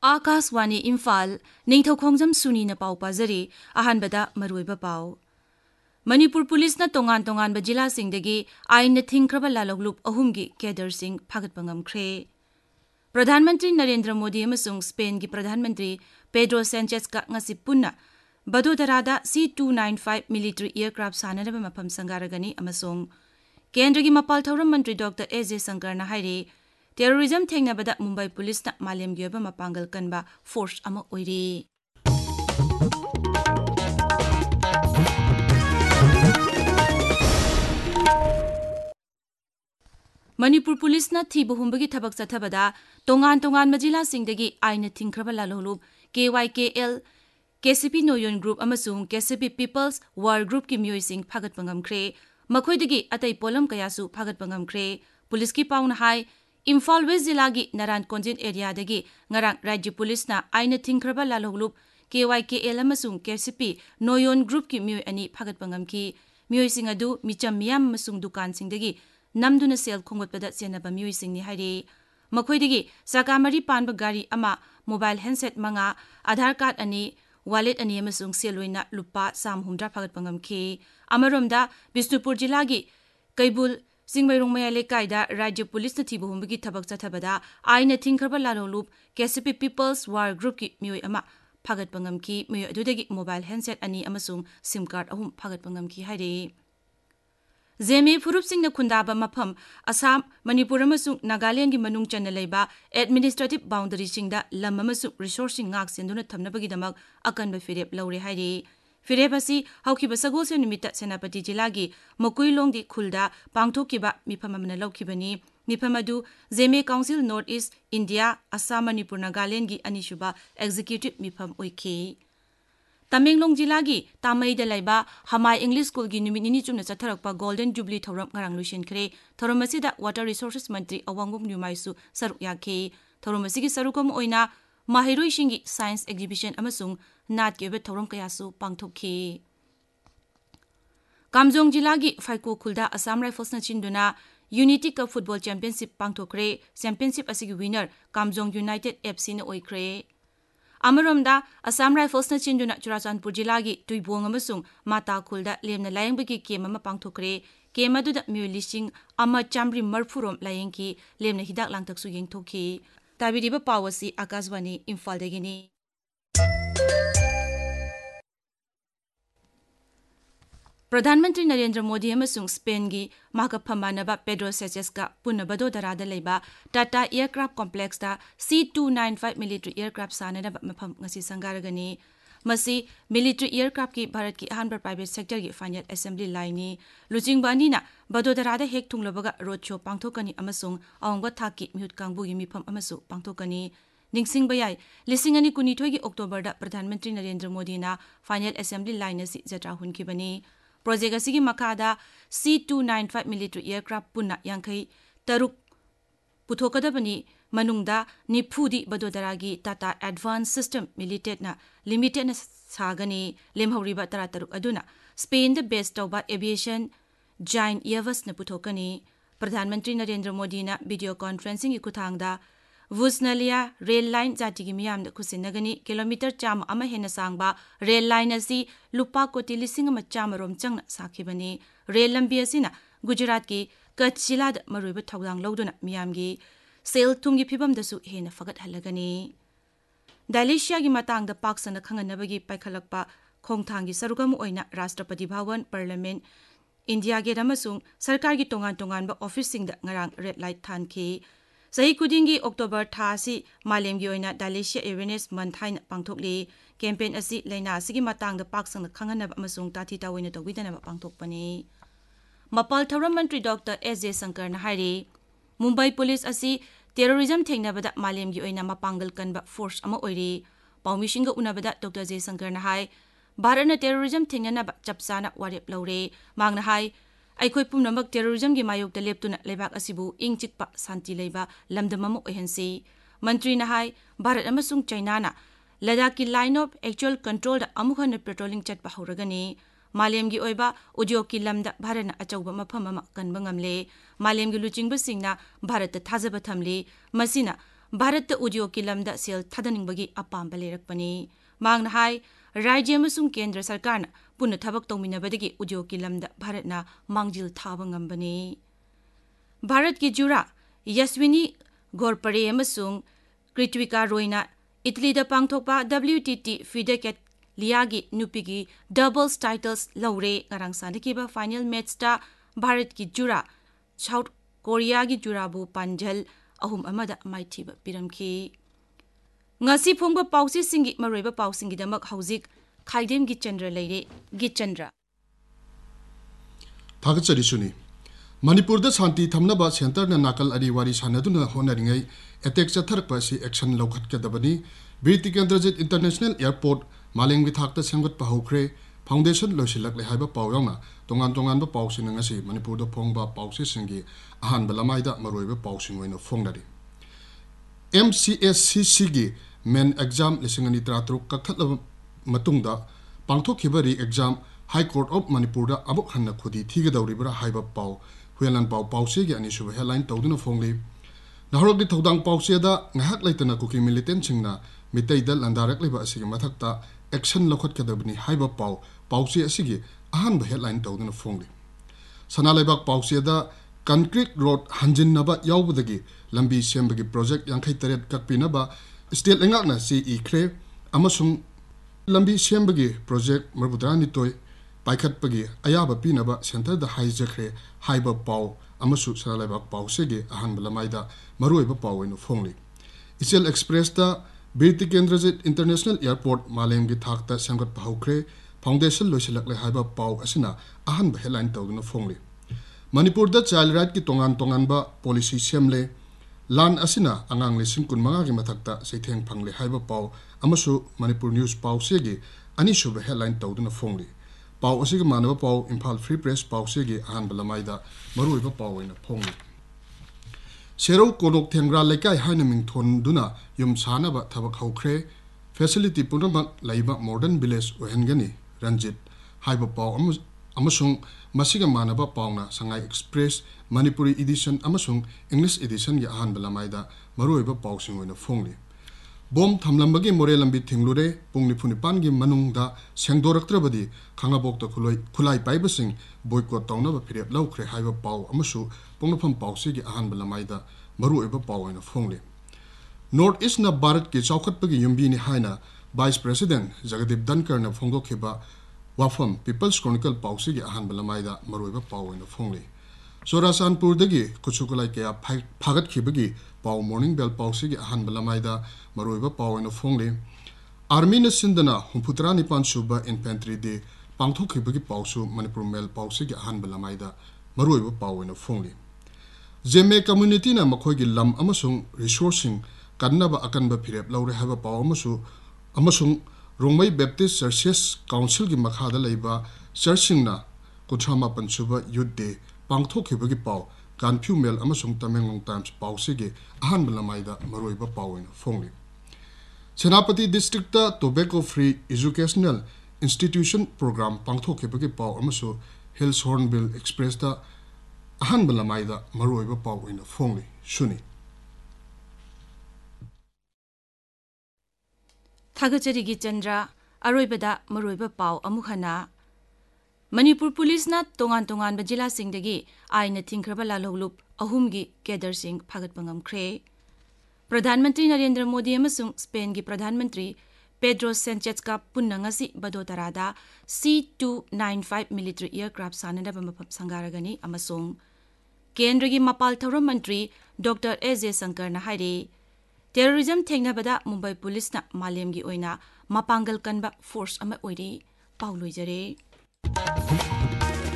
आकाशवाणी इम्फाल निंगथौखोंजम सुनीना पाउ पाजरी अहानबदा मरुइबा पाउ मणिपुर पुलिसना तोंगान तोंगानबा जिलासिंगदगी आइन थिंख्रबा लालौलुप अहुमगी कैडरसिंग फागतपा ngamkhre प्रधानमंत्री नरेंद्र मोदी अमसुंग स्पेन की प्रधानमंत्री पेड्रो सैंचेज का ngasi punna बडोदरादा C-295 मिलिट्री एयरक्राफ्ट साननबा मफम संगारगनी अमसुंग केंद्र की मपाल थौरम मंत्री डॉक्टर एजे शंकर ना हाइरे टेररिज्म थेंगनबदा मुंबई पुलिसना मालेम गियबा मपांगल कनबा फोर्स अमा ओइरे मणिपुर पुलिसना थीबहुंबगी थबक चथबदा तोंगान तोंगान मजिला सिंगदगी आइन थिंख्रबा लालौलुप KYKL KCP नोयोन ग्रुप अमसुंग KCP पीपल्स वार ग्रुप की म्योइसिंग फागतपा ngamkhre मखोइदगी अतै पोलम कयासु फागतपा ngamkhre पुलिस की पाउन हाई इम्फाल वेस्ट जिला की नारायण कोंजिन एरियादगी ngarang राज्य पुलिसना आइन थिंख्रबा लालौलुप KYKL अमसुंग KCP नोयोन ग्रुप की म्योइ अनि फागतपा ngamki म्योइसिंग अदु मिचम मियाम अमसुंग दुकान सिंगदगी नमदुना सेल खोंगतपदा सेनबा म्योइसिंगनि हाइरे मखोइदगी सकामरी पानबा गाड़ी अमा मोबाइल हैंडसेट मंगा आधार कार्ड अनि वालेट अनि अमसुंग सेलोइना लुपा सामहुंद्रा फागतपा ngamki अमरोमदा बिष्णुपुर जिला की कैबुल सिंगमैरोंगमया लेकाइदा राज्य पुलिस थीबहुंबगी थबक चथबदा आइन थिंख्रबा लालौलुप KCP पीपल्स वार ग्रुप की म्योइ अमा फागतपा ngamki म्योइ अदुदगी मोबाइल हैंडसेट अनि अमसुंग सिम कार्ड अहुम फागतपा ngamki हाइरे जेमे फुरुप सिंह खुंदाबा मफम असम मणिपुर अमसुंग नागालैंड की मनुंग चन्न लेबा एडमिनिस्ट्रेटिव बाउंडरी सिंगदा लम अमसुंग रिसोर्सिंग ngak सेंदुना थमनबगीदमक अकनबा फिरेप लौरे हाइरे फिरेप असि हौखिबा सगोलसे निमित्त सेनापति जिला की मकुइलोंगदी खुलदा पांगथोकिबा मिफम अमना लौखिबनी मिफम अदु जेमे council north east India Assam Manipur Nagaland की अनिसुबा एग्जीक्यूटिव मिफम ओइखे तमेंगलोंग जिला की तामईदा लैबा हमाय इंग्लिश स्कूल की नुमित निनी चुमना चथरकपा गोल्डन जुबली थौरम ngarang लुसिनखरे थौरम असिदा वाटर रिसोर्सेस मंत्री अवांगबोम न्युमाइसु सरुक याखे थौरम असिगी सरुकम ओइना माहिरोइसिंगी साइंस एग्जीबिशन अमसुंग नाट के थौरम कयासु पांगथोखे कामजोंग जिला की फाइको खुलदा असम राइफल्सना चिंदुना यूनिटी कप फुटबॉल चैंपियनशिप पांगथोखरे चैंपियनशिप असिगी विनर कामजोंग यूनाइटेड FC ना ओइखरे अमरोमदा असम राइफल्सना चिंदुना चुराचांदपुर जिला की तुइबोंग अमसुंग माता खुलदा लेमना लायंबगी केम अमा पांगथोखरे केम अदुदा म्योइ लिसिंग अमा चामरी मरफुरोम लायंकी लेमना हिदाक लांगतकसु येंगथोखी ताबिरिबा पावसी आकाशवाणी इम्फालदगिनी प्रधानमंत्री नरेंद्र मोदी अमसुंग स्पेन की महाकफमानबा पेड्रो सैंचेज का पुनः बडोदरादा लेबा टाटा एयरक्राफ्ट कॉम्प्लेक्स दा C-295 मिलिट्री एयरक्राफ्ट साननबा मफम ngasi संगारगनी मसी मिलिट्री एयरक्राफ्ट की भारत की अहानबा प्राइवेट सेक्टर की फाइनल असेंबली लाइनी लुचिंगबानीना बडोदरादा हेक थुंगलबगा रोड शो पांगथोकनी अमसुंग अवंगबा थाकी म्यूट कांगबुगी मिफम अमसु पांगथोकनी निंगसिंगबा याय लिसिंग अनि कुनिथोय की अक्टोबर दा प्रधानमंत्री नरेंद्र मोदी ना फाइनल असेंबली लाइन असी जत्रा हुनखिबनी प्रोजेक्ट असिगी मखादा C-295 मिलिट्री एयरक्राफ्ट पुन्ना यांखै तरुक पुथोकदबनी मनुंगदा निफुदी बडोदरागी टाटा एडवांस सिस्टम लिमिटेड ना सागनी लेमहौरिबा तरा तरुक अदुना स्पेन द बेस्ट तौबा एविएशन जाइन एयरबस ना पुथोकनी प्रधानमंत्री नरेंद्र मोदी ना वीडियो कॉन्फ्रेंसिंग की खुथांगदा वुसनलिया रेल लाइन जाति की मियाम खुसिनगनी किलोमीटर चाम अमा हेना सांगबा रेल लाइन असी लुपा कोटी लिसिंग अमा चामरोम चंगना साखिबनी रेल लंबी असिना गुजरात की कच्छ जिलाद मरुइबा थौदांग लौदुना मियामगी सेल थुंगी फिबमदसु हेना फगत हलगनी डायलिशिया की Matang the पाक्सन खंगनबगी पाइखलकपा खोंगथांगी सरुगम ओइना Rashtrapati Bhavan parliament India gate अमसुंग सरकार की तोंगान तोंगानबा ऑफिस सिंग द ngarang रेड लाइट थानखी सही खुदिंगी अक्टोबर थासी मालेमगी ओइना डायलिशिया अवेयरनेस मंथ हाइन पांगथोकली कैंपेन असी लैना असिगी मतंग द पाक्सन खंगनब अमसुंग ताथी तावैना तौबिदनब पांगथोकपनी मपाल थौरम मंत्री डॉक्टर एजे शंकर ना हाइरे मुंबई पुलिस असी टेररिज्म थेंगनबदा मालेमगी ओइना मपांगल कनबा फोर्स अमा ओइरे पाउमिशिंग उनबदा डॉक्टर जे शंकर ना हाइ भारत ना टेररिज्म थेंगनबा चपसाना वारेप लौरे मांगना हाइ अखोई पुनमक टेररिज्म की मायोक्ता लेप्तुना लेबाक असिबु इंग चिकपा शांति लेबा लमदमम ओहनसी मंत्री ना हाइ भारत अमसुंग चाइना ना लद्दाख की लाइन ऑफ एक्चुअल कंट्रोल दा अमुखन पेट्रोलिंग चटपा हौरगनी मालेमगी ओइबा उद्योग की लमदा भारत ना अचौबा मफम अमा कनबा ngamle मालेमगी लुचिंगबसिंगना भारत थाजबा थमले मसिना भारत उद्योग की लमदा सेल थादनिंगबगी अपाम्बा लेरकपनी मांगना हाई राज्य अमसुंग केंद्र सरकारना पुनः थबक तौमिनबदगी उद्योग की लमदा भारतना मांगजिल थाबा ngambani भारत की जुरा यशविनी गोरपरे अमसुंग कृत्विका रोयना इटली दा पांगथोकपा WTT फिडेकेट लियागी नुपीगी डबल्स टाइटल्स लौरे ngarang sandikiba final match Bharat की जुरा साउथ कोरिया की जुराबु पांजल अहुम अमदा माइथीबा पिरमखी ngasi phongba pausi singi maroiba pausingi damak hauzik khaidem gi chandra leire gi chandra thagachari suni manipur da shanti thamnaba center na nakal ari wari sanaduna honaringai attack chatharpa si action lokhat ka dabani birti kendrajit international airport maleng bithak ta senggot pa hokre foundation losilak le haiba pawyangna tongan ba pausin ngasi manipur da phongba pausi singi ahan balamai da maroiba pausin oina phongnari MCSCC gi main exam lisingani tratruk kakhatla matungda pangthokhiba ri exam High Court of Manipur da abuk hanna khudi thigadawribra haiba paw huelan paw pawse gi ani suba headline tawduna phongli nahorok di thodang pawse da ngahak laitana kuki militant singna mitai dal andarak leba asigi mathakta action lokhat kadabni haiba paw pawse asigi ahan ba headline tawduna phongli sanalaibak pawse da concrete road hanjin naba yawbudagi lambi sembagi project yankhai taret kakpinaba state lengakna CE kre amasung lambi sembagi project marbudrani toy paikhatpagi ayaba pinaba center da hijackre haiba paw amasu sanalaibak pawsege ahan balamaida maruiba pawino phongli isel express da birti kendrajit international airport malemgi thakta sangat pahukre foundation loisilakle haiba paw asina ahan ba headline tawduna phongli manipur da child right ki tongan ba policy semle lan asina angang lesing kun manga gi mathakta seitheng phangle haiba paw amasu manipur news paw sege ani shuba headline tawduna phongli paw asigi manaba paw imphal free press paw sege ahan balamaida maruiba paw ina phongli serau konok thengra lekai haina ming thon duna yum sanaba thabak haukhre facility punamak laiba modern village ohengani ranjit haiba paw amasung masiga manaba pawna sangai express manipuri edition amasung english edition gi ahan balamaida maruiba paw singoina phongli bom thamlambagi morelambi thinglure pungni phunipan gi manungda sengdoraktrabadi khangabokta khulai paibasing boycott tawnaba phirep laukhre haiba paw amasu pongnafam pawsi gi ahan balamaida maruiba pawoina phongli north east na bharat ki chaukhatpagi yumbi ni haina vice president Jagdeep Dhankar na phongdokhiba wafam people's chronicle pawsi gi ahan balamaida maruiba pawoina phongli Sorasanpur dagi kuchukulai kya phagat khibagi paw morning bell pawsi gi ahan balamaida maruiba pawina phongli army na sindana humputra nipan suba infantry de pangthokhibagi pawsu manipur mail pawsi gi ahan balamaida maruiba pawina phongli jeme community na makhoi gi lam amasung resourcing kannaba akanba phirep laure haba paw amasung rongmai baptist churches council gi makhada leiba churching na kuthama pansuba youth day pangthokhibagi paw kanphu mail amasung Tamenglong Times pawsege ahan balamaida maroiba pawina phongli Senapati district ta tobacco free educational institution program pangthokhibagi paw amasu Hills Hornbill Express ta ahan balamaida maroiba pawina phongli suni thagachari gi chandra aroibada maroiba paw amukhana Manipur Police na tongan bajila singdagi aina thingkraba lalolup ahumgi Kedar Singh phagat pangam kre Pradhan Mantri Narendra Modi amasung Spain gi Pradhan Mantri Pedro Sanchez ka punna ngasi badotarada C295 military aircraft sanada mafam sangaragani amasung Kendra gi Mapal Thoram Mantri Dr. AJ Shankar na haire terrorism thengnabada Mumbai Police na malem gi oina mapangal kanba force ama oiri pauloi jare